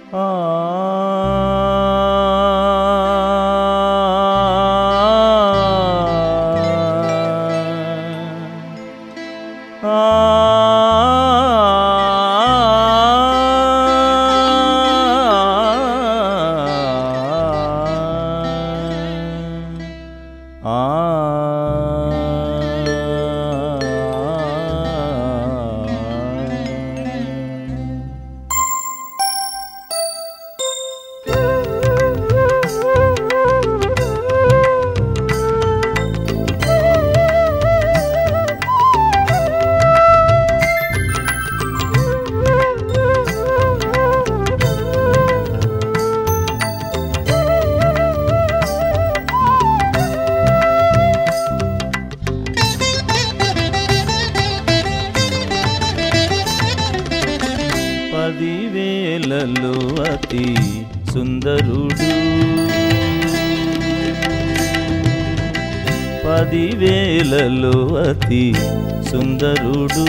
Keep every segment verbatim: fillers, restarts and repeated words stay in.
ఆ పదివేలలో అతి సుందరుడు, పదివేలలో అతి సుందరుడు,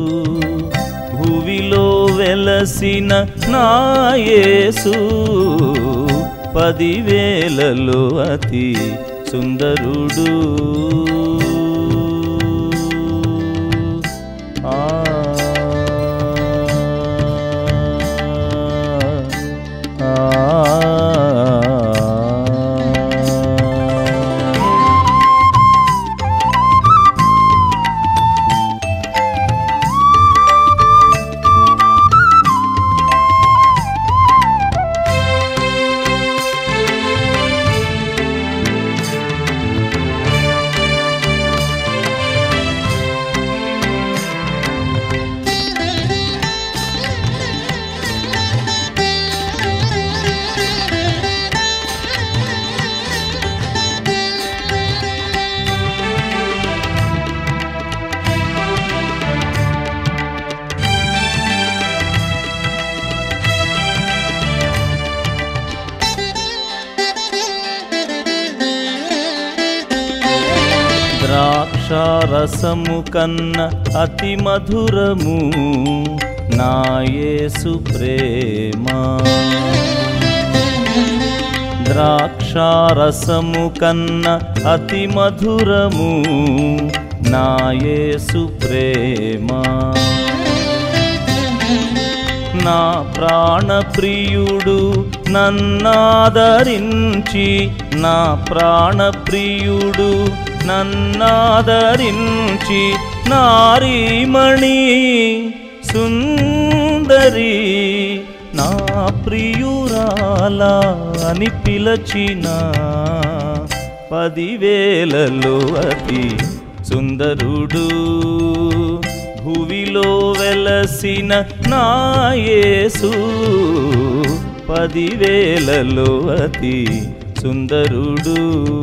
భువిలో వెలసిన నా యేసు, పదివేలలో అతి సుందరుడు. ఆ ద్రాక్షారసము కన్న అతి మధురము నా యేసు ప్రేమ, ద్రాక్షారసము కన్న అతి మధురము నా యేసు ప్రేమ, నా ప్రాణ ప్రియుడు నన్నాదరించి, నా ప్రాణ ప్రియుడు నన్నాదరించి, నారీమణి సుందరి నా ప్రియురాలా అని పిలచిన, పదివేలలో అతి సుందరుడు, భువిలో వెలసిన నా యేసు, పదివేలలో అతి సుందరుడు.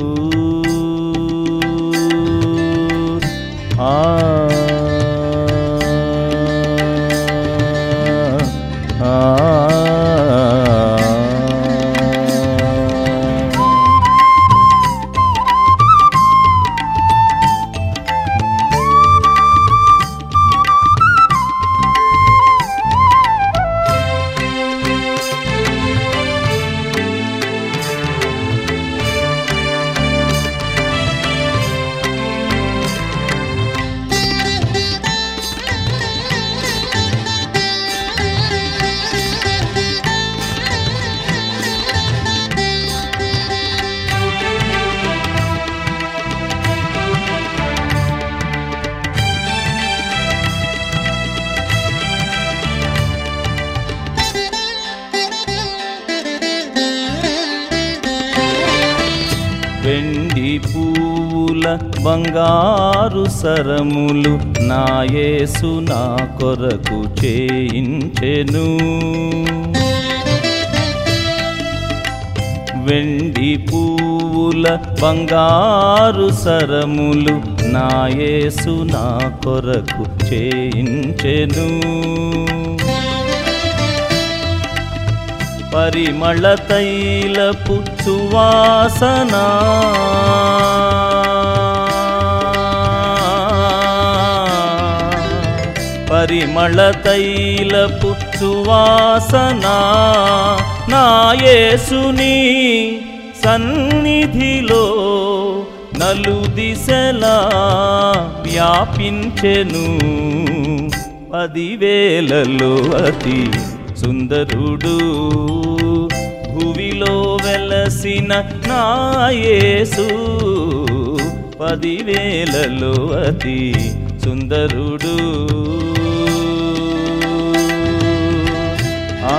ఆ ఆ వెండి పూల బంగారు సరములు నా యేసు నా కొరకు చేయించెను, వెండి పూల బంగారు సరములు నా యేసు నా కొరకు చేయించెను, పరిమళ తైలపు సువాసన పరిమళ పరిమళ తైలపు సువాసన నా యేసుని సన్నిధిలో నలుదిశలా వ్యాపించెను. పదివేలలో అతి సుందరుడు భువిలో వెలసిన నా యేసు. పదివేలలో అతి సుందరుడు. ఆ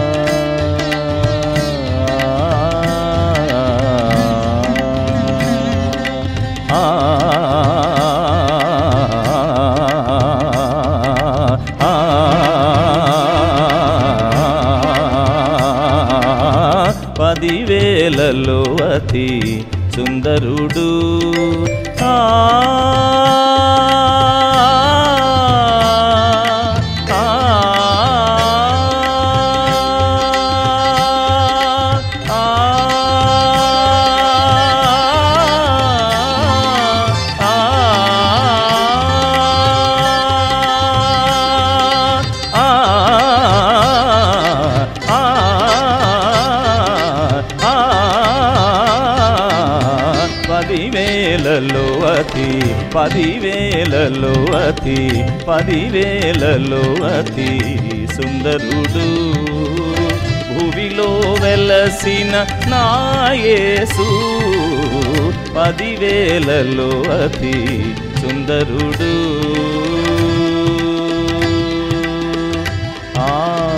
పదివేలలో అతి సుందరుడు. ఆ పదివేలలో అతి పదివేలలో అతి పదివేలలో అతి సుందరుడు భువిలో వెలసిన నా యేసు. పదివేలలో అతి సుందరుడు. ఆ